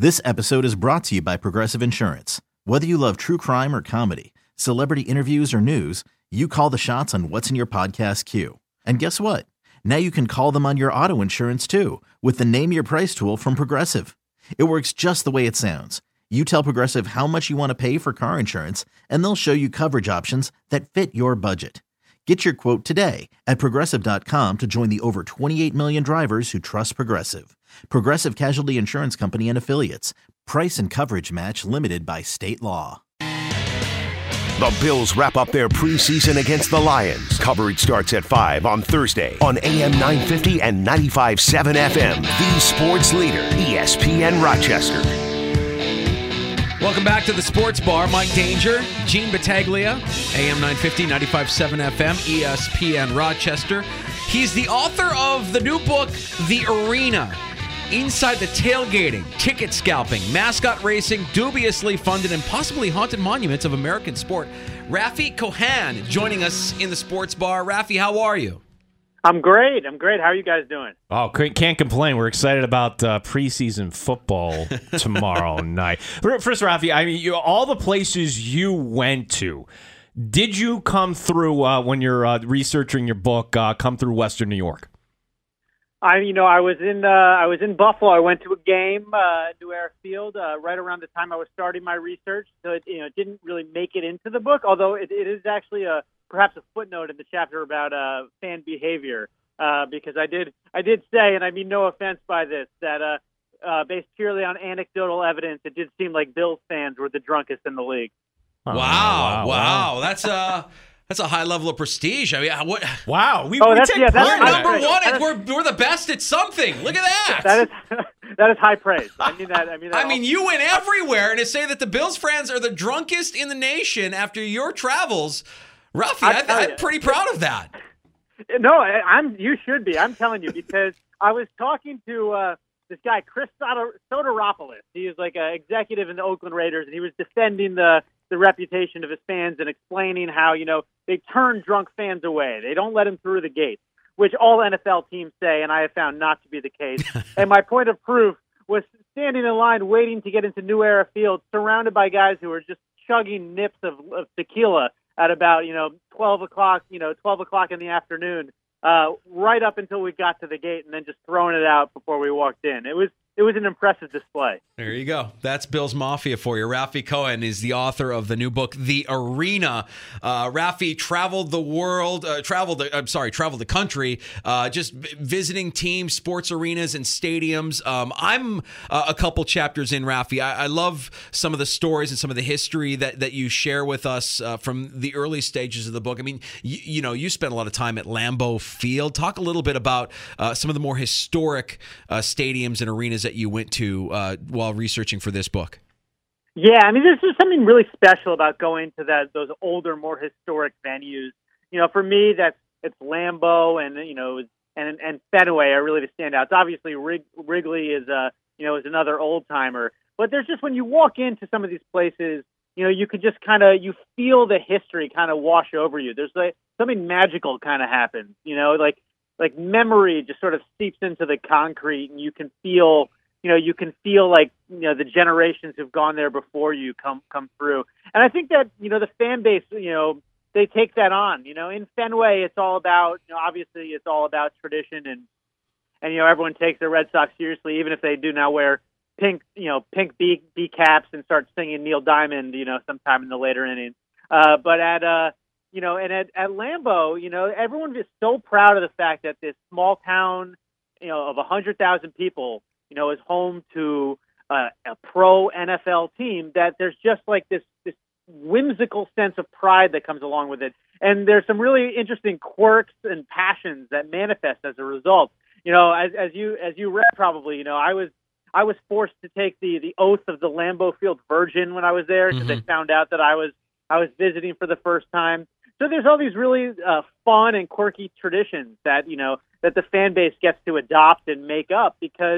This episode is brought to you by Progressive Insurance. Whether you love true crime or comedy, celebrity interviews or news, you call the shots on what's in your podcast queue. And guess what? Now you can call them on your auto insurance too with the Name Your Price tool from Progressive. It works just the way it sounds. You tell Progressive how much you want to pay for car insurance, and they'll show you coverage options that fit your budget. Get your quote today at Progressive.com to join the over 28 million drivers who trust Progressive. Progressive Casualty Insurance Company and Affiliates. Price and coverage match limited by state law. The Bills wrap up their preseason against the Lions. Coverage starts at 5 on Thursday on AM 950 and 95.7 FM. The sports leader, ESPN Rochester. Welcome back to the Sports Bar. Mike Danger, Gene Battaglia, AM 950, 95.7 FM, ESPN Rochester. He's the author of the new book, The Arena. Inside the tailgating, ticket scalping, mascot racing, dubiously funded and possibly haunted monuments of American sport. Rafi Kohan joining us in the Sports Bar. Rafi, how are you? I'm great. How are you guys doing? Oh, can't complain. We're excited about preseason football tomorrow night. First, Rafi, I mean, all the places you went to, did you come through when you're researching your book? Come through Western New York? I was in Buffalo. I went to a game at New Era Field right around the time I was starting my research. So it didn't really make it into the book, although it is actually perhaps a footnote in the chapter about fan behavior, because I did say, and I mean no offense by this, that based purely on anecdotal evidence, it did seem like Bills fans were the drunkest in the league. Oh, wow. That's a high level of prestige. I mean, what? Wow, we we're take number one. We're the best at something. Look at that. That is high praise. I mean, you went everywhere, and to say that the Bills fans are the drunkest in the nation after your travels, Rafi, I'm pretty proud of that. No, you should be. I'm telling you, because I was talking to this guy, Chris Soteropoulos. He is like an executive in the Oakland Raiders, and he was defending the reputation of his fans and explaining how, they turn drunk fans away. They don't let them through the gates, which all NFL teams say, and I have found not to be the case. And my point of proof was standing in line waiting to get into New Era Field, surrounded by guys who were just chugging nips of tequila at about 12 o'clock in the afternoon, right up until we got to the gate, and then just throwing it out before we walked in. It was an impressive display. There you go. That's Bills Mafia for you. Rafi Kohan is the author of the new book, The Arena. Rafi traveled the country, just visiting teams, sports arenas, and stadiums. I'm a couple chapters in, Rafi. I love some of the stories and some of the history that you share with us from the early stages of the book. I mean, you spent a lot of time at Lambeau Field. Talk a little bit about some of the more historic stadiums and arenas that you went to while researching for this book. Yeah, I mean, there's just something really special about going to those older, more historic venues. For me, it's Lambeau and Fenway are really the standouts. Obviously, Wrigley is is another old timer. But there's just, when you walk into some of these places, you could just you feel the history kind of wash over you. There's like something magical kind of happens. Like memory just sort of seeps into the concrete, and you can feel like the generations who've gone there before you come through. And I think that the fan base, they take that on. In Fenway, it's all about obviously it's all about tradition, and everyone takes their Red Sox seriously, even if they do now wear pink B caps and start singing Neil Diamond sometime in the later innings. But at at Lambeau, everyone is so proud of the fact that this small town, of 100,000 people, is home to a pro NFL team, that there's just like this whimsical sense of pride that comes along with it. And there's some really interesting quirks and passions that manifest as a result. As you read probably, I was forced to take the oath of the Lambeau Field Virgin when I was there, because they found out that I was visiting for the first time. So there's all these really fun and quirky traditions that that the fan base gets to adopt and make up, because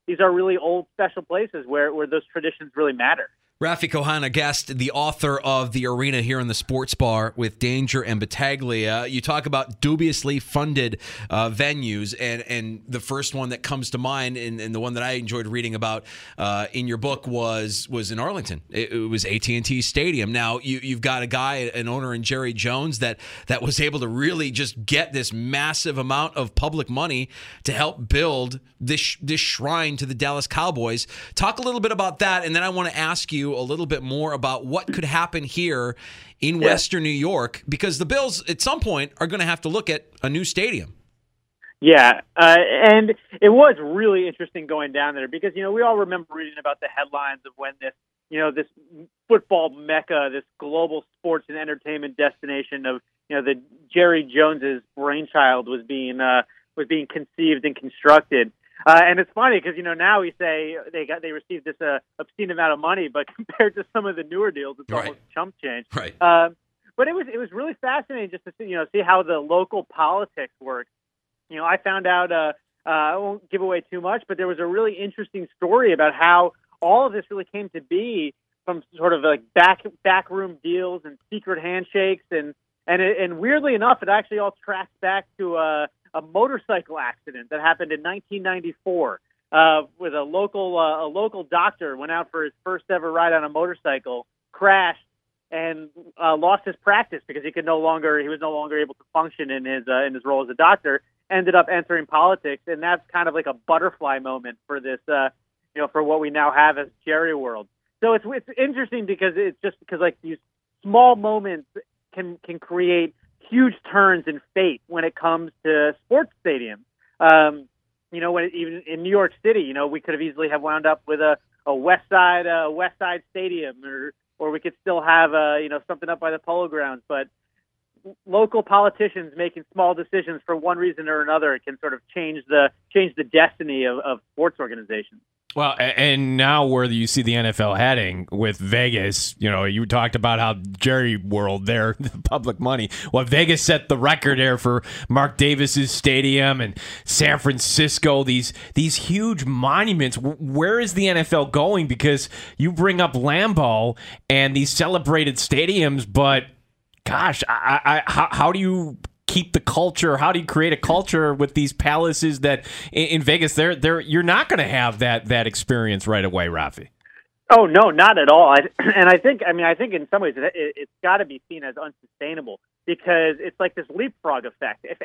these are really old, special places where those traditions really matter. Rafi Kohan, a guest, the author of The Arena here in the Sports Bar with Danger and Battaglia. You talk about dubiously funded venues, and the first one that comes to mind, and the one that I enjoyed reading about in your book was in Arlington. It was AT&T Stadium. Now, you've got a guy, an owner in Jerry Jones, that was able to really just get this massive amount of public money to help build this shrine to the Dallas Cowboys. Talk a little bit about that, and then I want to ask you a little bit more about what could happen here in Western New York, because the Bills at some point are going to have to look at a new stadium. Yeah, and it was really interesting going down there because, we all remember reading about the headlines of when this, this football mecca, this global sports and entertainment destination of, the Jerry Jones's brainchild was being conceived and constructed. And it's funny because now we say they received this obscene amount of money, but compared to some of the newer deals, it's almost chump change. Right. But it was really fascinating just to see how the local politics works. I found out I won't give away too much, but there was a really interesting story about how all of this really came to be from sort of like backroom deals and secret handshakes, and weirdly enough, it actually all tracks back to a motorcycle accident that happened in 1994 with a local doctor went out for his first ever ride on a motorcycle, crashed, and lost his practice because he was no longer able to function in his role as a doctor. Ended up entering politics, and that's kind of like a butterfly moment for this, for what we now have as Jerry World. So it's interesting because like these small moments can create huge turns in fate when it comes to sports stadiums. When even in New York City, we could have easily have wound up with a West Side Stadium, or we could still have something up by the Polo Grounds. But local politicians making small decisions for one reason or another can sort of change the destiny of sports organizations. Well, and now where you see the NFL heading with Vegas, you talked about how Jerry World there, the public money. Well, Vegas set the record there for Mark Davis's stadium, and San Francisco, these huge monuments. Where is the NFL going? Because you bring up Lambeau and these celebrated stadiums, but gosh, how do you keep the culture? How do you create a culture with these palaces that in Vegas, you're not going to have that experience right away, Rafi? Oh no, not at all. I think in some ways it's got to be seen as unsustainable because it's like this leapfrog effect. If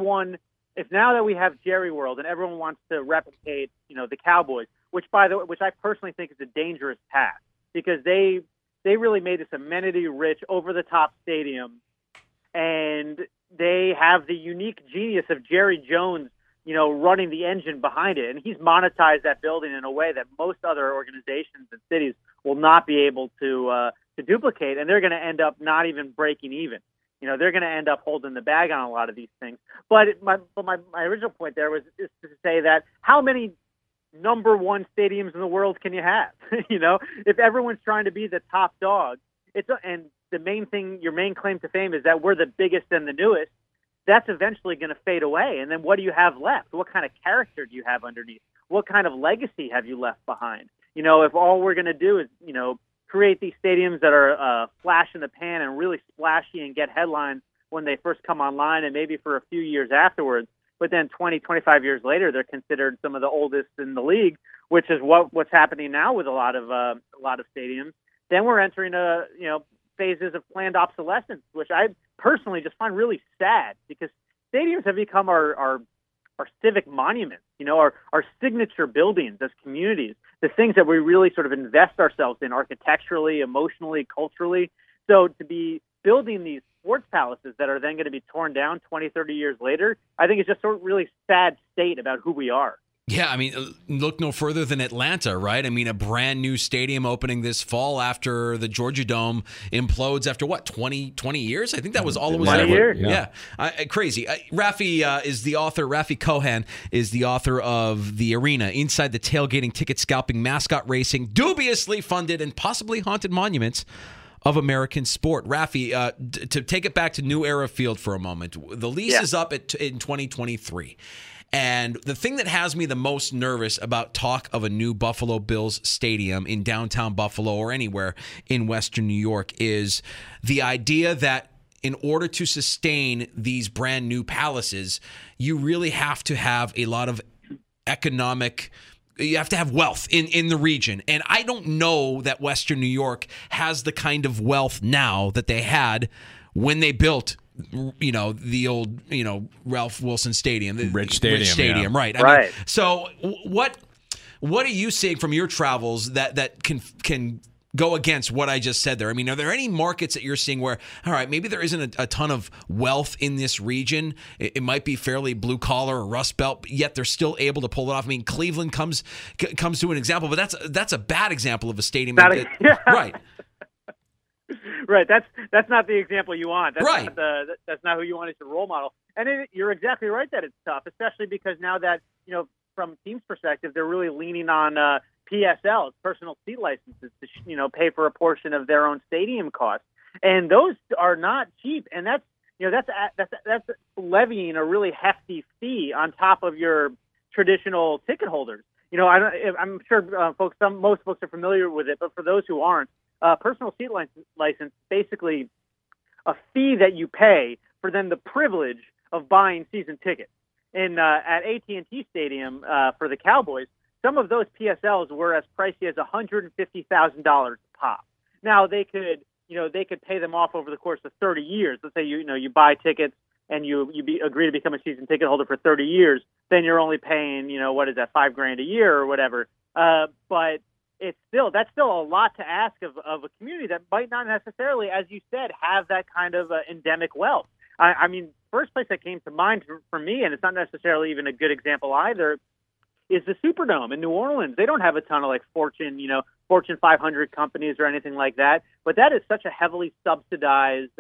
now that we have Jerry World and everyone wants to replicate, the Cowboys, which I personally think is a dangerous path because they really made this amenity-rich, over-the-top stadium, and they have the unique genius of Jerry Jones, running the engine behind it. And he's monetized that building in a way that most other organizations and cities will not be able to duplicate. And they're going to end up not even breaking even. They're going to end up holding the bag on a lot of these things. But my original point there is to say that how many number one stadiums in the world can you have? If everyone's trying to be the top dog, and the main thing, your main claim to fame is that we're the biggest and the newest, that's eventually going to fade away. And then what do you have left? What kind of character do you have underneath? What kind of legacy have you left behind? If all we're going to do is, create these stadiums that are flash in the pan and really splashy and get headlines when they first come online and maybe for a few years afterwards, but then 20, 25 years later, they're considered some of the oldest in the league, which is what's happening now with a lot of stadiums. Then we're entering phases of planned obsolescence, which I personally just find really sad because stadiums have become our civic monuments, our signature buildings as communities, the things that we really sort of invest ourselves in architecturally, emotionally, culturally. So to be building these sports palaces that are then going to be torn down 20, 30 years later, I think it's just a really sad state about who we are. Yeah, look no further than Atlanta, right? A brand new stadium opening this fall after the Georgia Dome implodes after, 20 years? I think that was all it was. 20 years. Yeah. Crazy. Rafi Kohan is the author of The Arena, Inside the Tailgating, Ticket Scalping, Mascot Racing, Dubiously Funded and Possibly Haunted Monuments of American Sport. Rafi, to take it back to New Era Field for a moment, the lease is up in 2023. And the thing that has me the most nervous about talk of a new Buffalo Bills stadium in downtown Buffalo or anywhere in Western New York is the idea that in order to sustain these brand new palaces, you really have to have a lot of economic, you have to have wealth in the region. And I don't know that Western New York has the kind of wealth now that they had when they built, the old, Ralph Wilson Stadium, the Rich Stadium, yeah. Right. Right. So what are you seeing from your travels that can go against what I just said there? I mean, are there any markets that you're seeing where, all right, maybe there isn't a ton of wealth in this region? It might be fairly blue collar or Rust Belt, but yet they're still able to pull it off. I mean, Cleveland comes to an example, but that's a bad example of a stadium. Right. Right. That's not the example you want. That's right. That's not who you want as your role model. And you're exactly right that it's tough, especially because now that, from teams' perspective, they're really leaning on PSLs, personal seat licenses, to pay for a portion of their own stadium costs, and those are not cheap. And that's levying a really hefty fee on top of your traditional ticket holders. I'm sure most folks are familiar with it, but for those who aren't, personal seat license basically a fee that you pay for then the privilege of buying season tickets. At AT&T Stadium for the Cowboys, some of those PSLs were as pricey as $150,000 a pop. Now they could pay them off over the course of 30 years. Let's say you buy tickets and you agree to become a season ticket holder for 30 years, then you're only paying what is that, $5,000 a year or whatever. But that's still a lot to ask of a community that might not necessarily, as you said, have that kind of endemic wealth. I mean, first place that came to mind for me, and it's not necessarily even a good example either, is the Superdome in New Orleans. They don't have a ton of Fortune 500 companies or anything like that, but that is such a heavily subsidized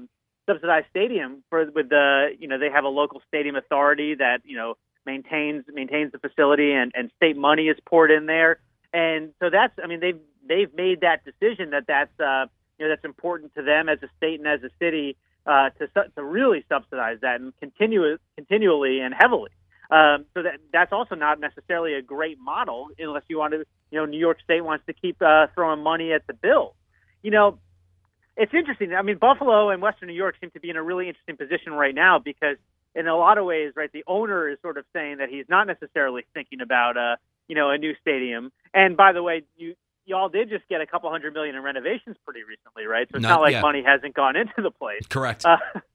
stadium with they have a local stadium authority that maintains the facility, and state money is poured in there. And so they've made that decision that's important to them as a state and as a city to really subsidize that and continually and heavily. So that's also not necessarily a great model unless you want to, New York State wants to keep throwing money at the Bills. It's interesting. I mean, Buffalo and Western New York seem to be in a really interesting position right now because in a lot of ways, right, the owner is sort of saying that he's not necessarily thinking about a new stadium. And by the way, y'all did just get a couple $100 million in renovations pretty recently, right? So it's not like money hasn't gone into the place. Correct.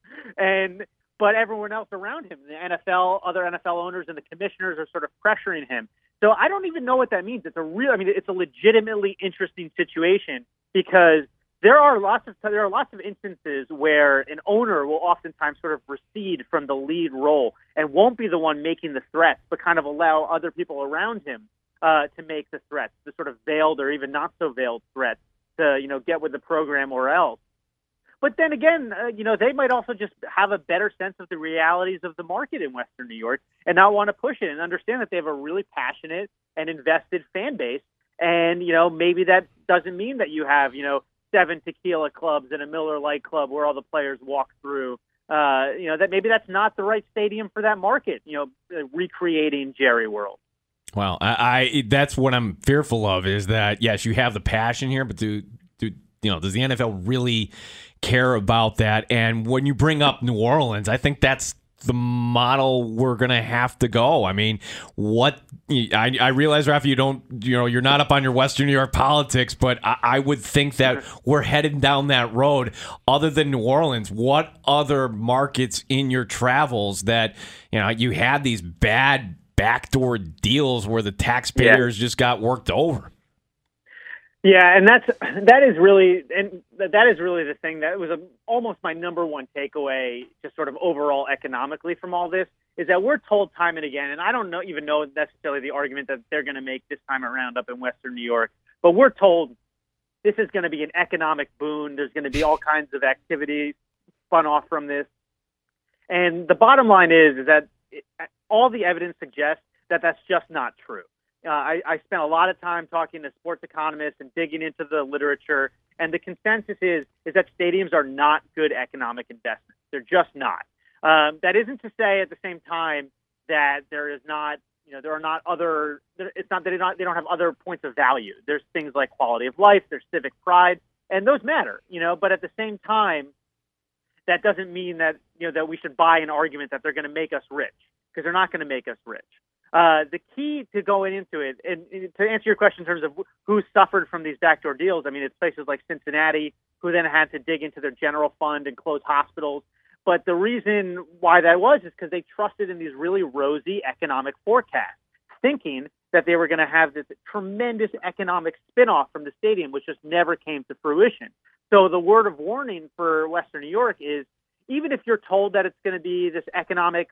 But everyone else around him, the other NFL owners and the commissioners are sort of pressuring him. So I don't even know what that means. It's a legitimately interesting situation because there are lots of instances where an owner will oftentimes sort of recede from the lead role and won't be the one making the threats, but kind of allow other people around him to make the threats, the sort of veiled or even not so veiled threats to get with the program or else. But then again, they might also just have a better sense of the realities of the market in Western New York and not want to push it and understand that they have a really passionate and invested fan base. And, maybe that doesn't mean that you have, 7 tequila clubs and a Miller Lite club where all the players walk through. That maybe that's not the right stadium for that market, recreating Jerry World. Well, I that's what I'm fearful of is that, yes, you have the passion here, but does the NFL really care about that? And when you bring up New Orleans, I think that's the model we're going to have to go. I mean, I realize, Rafa, you're not up on your Western New York politics, but I would think that we're headed down that road. Other than New Orleans, what other markets in your travels that, you had these bad backdoor deals where the taxpayers just got worked over? Yeah, and that is really the thing that was almost my number one takeaway, just sort of overall economically from all this, is that we're told time and again, and I don't even know necessarily the argument that they're going to make this time around up in Western New York, but we're told this is going to be an economic boon. There's going to be all kinds of activities spun off from this, and the bottom line is that all the evidence suggests that that's just not true. I spent a lot of time talking to sports economists and digging into the literature, and the consensus is that stadiums are not good economic investments. They're just not. That isn't to say at the same time that there is not, there are not other. It's not that they don't have other points of value. There's things like quality of life, there's civic pride, and those matter. But at the same time, that doesn't mean that that we should buy an argument that they're going to make us rich, because they're not going to make us rich. The key to going into it, and to answer your question in terms of who suffered from these backdoor deals, I mean, it's places like Cincinnati, who then had to dig into their general fund and close hospitals. But the reason why that was is because they trusted in these really rosy economic forecasts, thinking that they were going to have this tremendous economic spinoff from the stadium, which just never came to fruition. So the word of warning for Western New York is, even if you're told that it's going to be this economic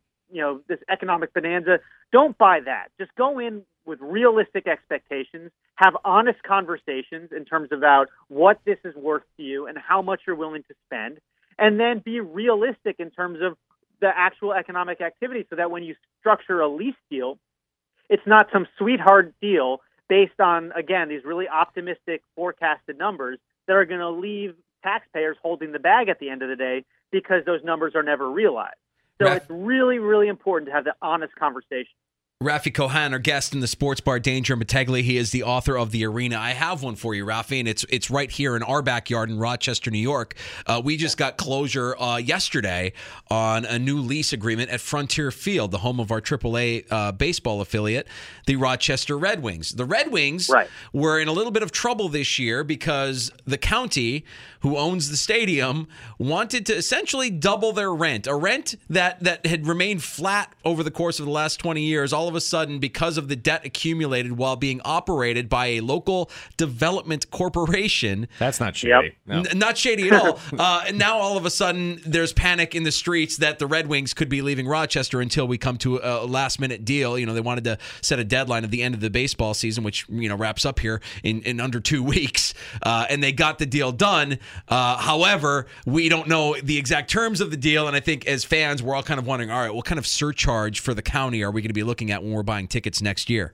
bonanza, don't buy that. Just go in with realistic expectations, have honest conversations in terms about what this is worth to you and how much you're willing to spend, and then be realistic in terms of the actual economic activity, so that when you structure a lease deal, it's not some sweetheart deal based on, again, these really optimistic forecasted numbers that are going to leave taxpayers holding the bag at the end of the day, because those numbers are never realized. So it's really, really important to have the honest conversation. Rafi Kohan, our guest in the Sports Bar, Danger and Battaglia. He is the author of The Arena. I have one for you, Rafi, and it's right here in our backyard in Rochester, New York. We just got closure yesterday on a new lease agreement at Frontier Field, the home of our AAA baseball affiliate, the Rochester Red Wings. The Red Wings were in a little bit of trouble this year because the county, who owns the stadium, wanted to essentially double their rent, a rent that had remained flat over the course of the last 20 years. All of a sudden, because of the debt accumulated while being operated by a local development corporation. That's not shady. Yep. No. Not shady at all. And now all of a sudden, there's panic in the streets that the Red Wings could be leaving Rochester until we come to a last-minute deal. They wanted to set a deadline at the end of the baseball season, which wraps up here in under 2 weeks. And they got the deal done. However, we don't know the exact terms of the deal, and I think as fans, we're all kind of wondering, all right, what kind of surcharge for the county are we going to be looking at when we're buying tickets next year?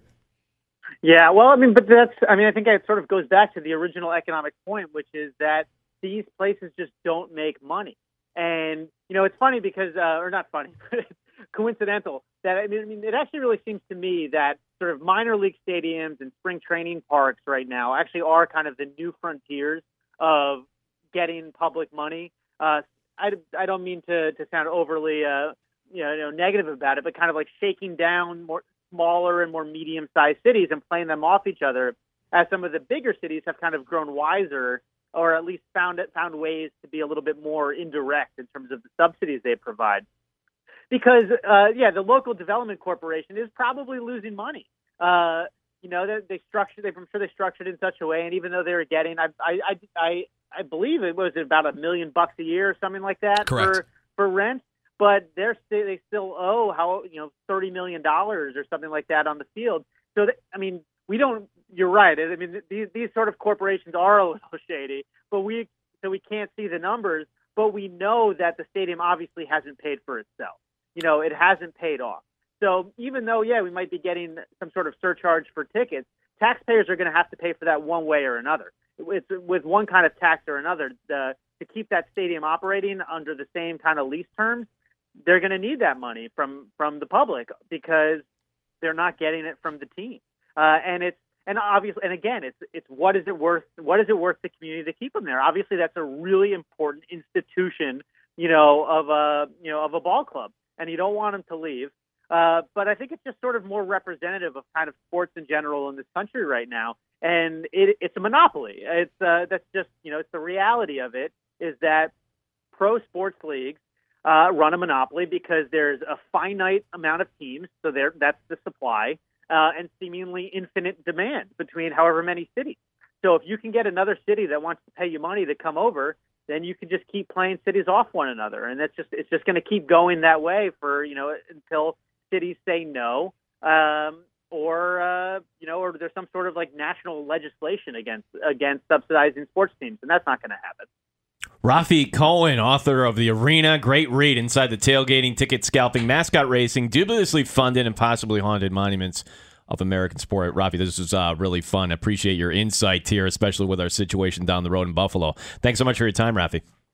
Yeah, well, I think it sort of goes back to the original economic point, which is that these places just don't make money. And, it's funny because, or not funny, but it's coincidental that, it actually really seems to me that sort of minor league stadiums and spring training parks right now actually are kind of the new frontiers of getting public money. I don't mean to sound overly negative about it, but kind of like shaking down more smaller and more medium-sized cities and playing them off each other, as some of the bigger cities have kind of grown wiser, or at least found ways to be a little bit more indirect in terms of the subsidies they provide. Because the local development corporation is probably losing money. I'm sure they structured it in such a way, and even though they were getting, I believe it was about $1 million a year or something like that. Correct. for rent, but they still owe $30 million or something like that on the field. So we don't. You're right. These sort of corporations are a little shady, but we can't see the numbers, but we know that the stadium obviously hasn't paid for itself. It hasn't paid off. So even though, we might be getting some sort of surcharge for tickets, taxpayers are going to have to pay for that one way or another. It's with one kind of tax or another. To keep that stadium operating under the same kind of lease terms, they're going to need that money from the public, because they're not getting it from the team. It's what is it worth? What is it worth the community to keep them there? Obviously, that's a really important institution, of a ball club, and you don't want them to leave. But I think it's just sort of more representative of kind of sports in general in this country right now. And it's a monopoly. That's just, it's the reality of it, is that pro sports leagues run a monopoly because there's a finite amount of teams. So that's the supply, and seemingly infinite demand between however many cities. So if you can get another city that wants to pay you money to come over, then you can just keep playing cities off one another. And it's just going to keep going that way for, until cities say no, or there's some sort of like national legislation against subsidizing sports teams, and that's not going to happen. Rafi Kohan, author of The Arena, great read inside the tailgating, ticket scalping, mascot racing, dubiously funded and possibly haunted monuments of American sport. Rafi, this was really fun. I appreciate your insight here, especially with our situation down the road in Buffalo. Thanks so much for your time, Rafi.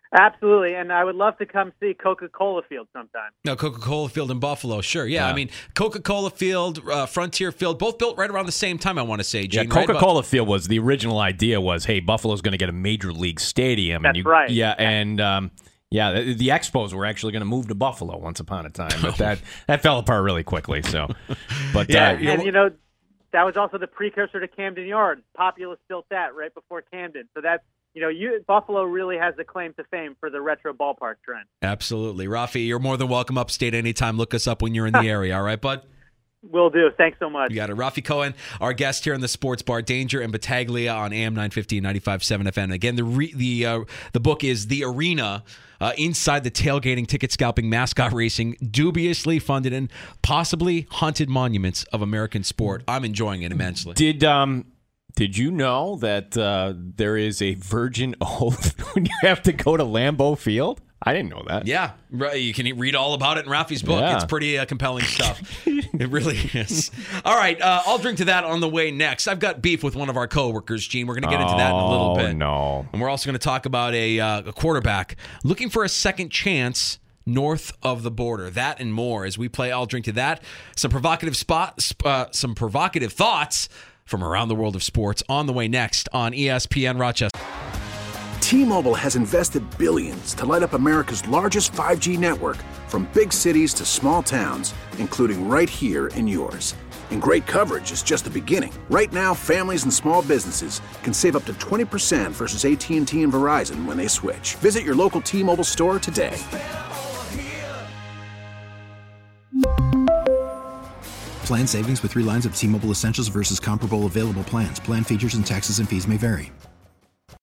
Absolutely, and I would love to come see Coca-Cola Field sometime. No, Coca-Cola Field in Buffalo, sure. Yeah, Yeah. I mean, Coca-Cola Field, Frontier Field, both built right around the same time, I want to say, Gene. Yeah, Coca-Cola Field was the original idea was, hey, Buffalo's going to get a major league stadium. That's right. Yeah, and the Expos were actually going to move to Buffalo once upon a time, but that fell apart really quickly. So, but and that was also the precursor to Camden Yards. Populous built that right before Camden, so that's. Buffalo really has the claim to fame for the retro ballpark trend. Absolutely. Rafi, you're more than welcome upstate anytime. Look us up when you're in the area. All right, bud? Will do. Thanks so much. You got it. Rafi Cohen, our guest here in the Sports Bar, Danger and Battaglia on AM 950 and 95.7 FM. Again, the book is The Arena, Inside the Tailgating, Ticket Scalping, Mascot Racing, Dubiously Funded and Possibly Haunted Monuments of American Sport. I'm enjoying it immensely. Did you know that there is a virgin oath when you have to go to Lambeau Field? I didn't know that. Yeah, right. You can read all about it in Rafi's book. Yeah. It's pretty compelling stuff. It really is. All right, I'll drink to that on the way next. I've got beef with one of our coworkers, Gene. We're going to get into that in a little bit. Oh, no. And we're also going to talk about a quarterback looking for a second chance north of the border. That and more as we play I'll Drink to That. Some provocative thoughts from around the world of sports on the way next on ESPN Rochester. T-Mobile has invested billions to light up America's largest 5G network, from big cities to small towns, including right here in yours. And great coverage is just the beginning. Right now, families and small businesses can save up to 20% versus AT&T and Verizon when they switch. Visit your local T-Mobile store today. Plan savings with 3 lines of T-Mobile Essentials versus comparable available plans. Plan features and taxes and fees may vary.